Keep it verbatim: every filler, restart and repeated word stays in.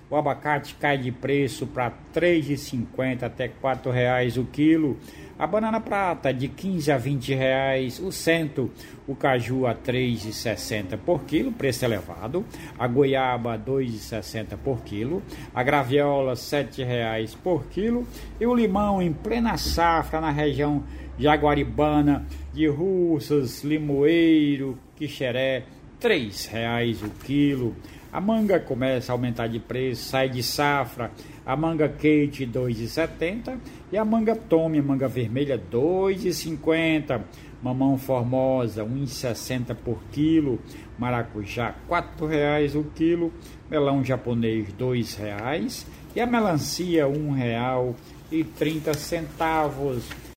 O abacate cai de preço para três reais e cinquenta até quatro reais o quilo. A banana prata de quinze a vinte reais o cento. O caju a três reais e sessenta por quilo, preço elevado. A goiaba dois reais e sessenta por quilo. A graviola sete reais por quilo. E o limão em plena safra na região jaguaribana de Russas, Limoeiro, Quixeré, três reais o quilo. A manga começa a aumentar de preço, sai de safra. A manga Kate dois reais e setenta e a manga Tome, a manga vermelha dois reais e cinquenta. Mamão Formosa um real e sessenta por quilo. Maracujá quatro reais o quilo. Melão japonês dois reais e a melancia um real e trinta centavos.